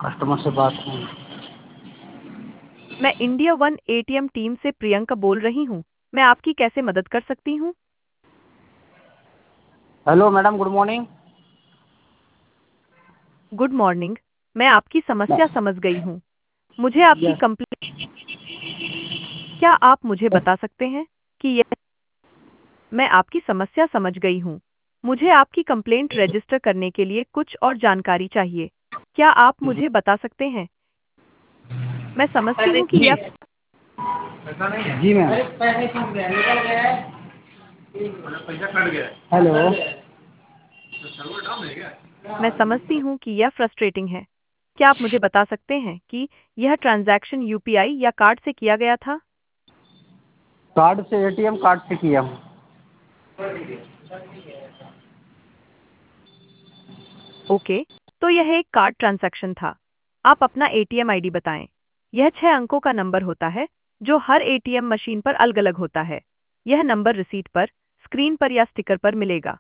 Customer से बात हुई। मैं इंडिया वन एटीएम टीम से प्रियंका बोल रही हूँ। मैं आपकी कैसे मदद कर सकती हूँ? Hello madam, good morning. Good morning. मैं आपकी समस्या समझ गई हूँ। मुझे आपकी यस। कंप्लेंट क्या आप मुझे बता सकते हैं कि यह मैं आपकी समस्या समझ गई हूँ। मुझे आपकी कंप्लेंट रजिस्टर करने के लिए कुछ और जानकारी चाहिए। क्या आप मुझे बता सकते हैं? मैं समझती हूँ कि जी यह जी मैम। हेलो। मैं समझती हूँ कि यह फ्रस्ट्रेटिंग है। क्या आप मुझे बता सकते हैं कि यह ट्रांजैक्शन यूपीआई या कार्ड से किया गया था? कार्ड से, एटीएम कार्ड से किया हूँ। ओके, तो यह एक कार्ड ट्रांजैक्शन था। आप अपना एटीएम आईडी बताएं। यह 6 अंकों का नंबर होता है जो हर एटीएम मशीन पर अलग-अलग होता है। यह नंबर रिसीट पर, स्क्रीन पर या स्टिकर पर मिलेगा।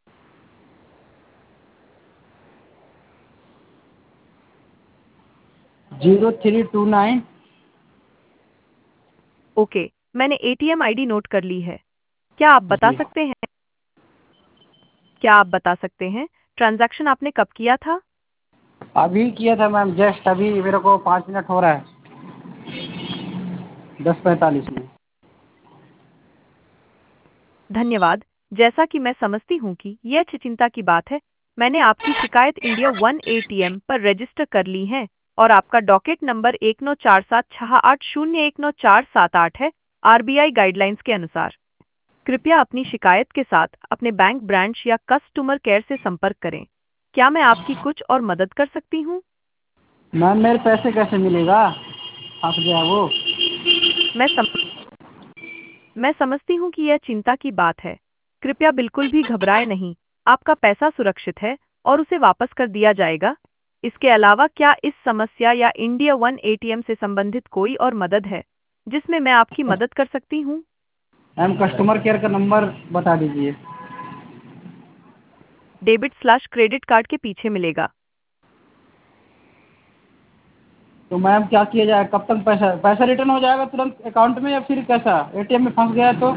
0329। ओके, मैंने एटीएम आईडी नोट कर ली है। क्या आप बता जी सकते हैं क्या आप बता सकते हैं ट्रांजैक्शन आपने कब किया था? अभी किया था मैम, जस्ट अभी मेरे को 5 मिनट हो रहा है, 10:45 में। धन्यवाद। जैसा कि मैं समझती हूँ कि यह चिंता की बात है, मैंने आपकी शिकायत इंडिया वन एटीएम पर रजिस्टर कर ली है और आपका डॉकेट नंबर 194768019478 है, आरबीआई गाइडलाइंस के अनुसार। कृपया अपनी शिकायत के साथ अपने बैंक ब्रांच या कस्टमर केयर से संपर्क करें। क्या मैं आपकी कुछ और मदद कर सकती हूँ? मैम मेरे पैसे कैसे मिलेगा? फंस गया वो। मैं सम मैं समझती हूँ कि यह चिंता की बात है। कृपया बिल्कुल भी घबराएं नहीं, आपका पैसा सुरक्षित है और उसे वापस कर दिया जाएगा। इसके अलावा क्या इस समस्या या इंडिया वन एटीएम से संबंधित कोई और मदद है, जिसमें मैं आपकी मदद कर सकती हूँ? मैम कस्टमर केयर का नंबर बता दीजिए। डेबिट/क्रेडिट कार्ड के पीछे मिलेगा। तो मैम क्या किया जाए, कब तक पैसा पैसा रिटर्न हो जाएगा तुरंत अकाउंट में, या फिर कैसा, एटीएम में फंस गया है तो?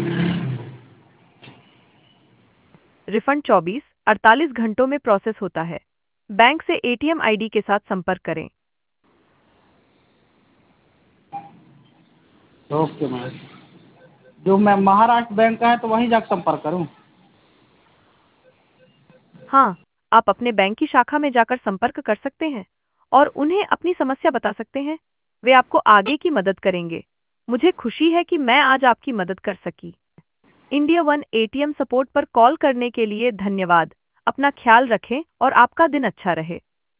रिफंड 24-48 घंटों में प्रोसेस होता है। बैंक से एटीएम आईडी के साथ संपर्क करें। Okay ma'am. जो मैं महाराष्ट्र बैंक का है तो वहीं जाकर संपर्क करूँ? हाँ, आप अपने बैंक की शाखा में जाकर संपर्क कर सकते हैं और उन्हें अपनी समस्या बता सकते हैं। वे आपको आगे की मदद करेंगे। मुझे खुशी है कि मैं आज आपकी मदद कर सकी। इंडिया वन एटीएम सपोर्ट पर कॉल करने के लिए धन्यवाद। अपना ख्याल रखें और आपका दिन अच्छा रहे।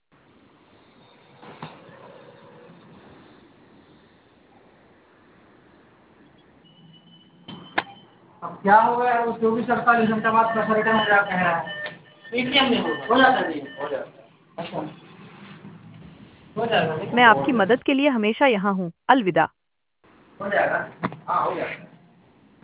अब क्या हो गया, वो 24-48 घंटे बाद पैसा रिटर्न हो जाता है। एटीएम में हो जाता है जी, हो जाता है। अच्छा, हो जाएगा, मैं देखो, हो आपकी जाएगा। मदद के लिए हमेशा यहाँ हूँ। अलविदा। हो जाएगा। हाँ, हो जाएगा।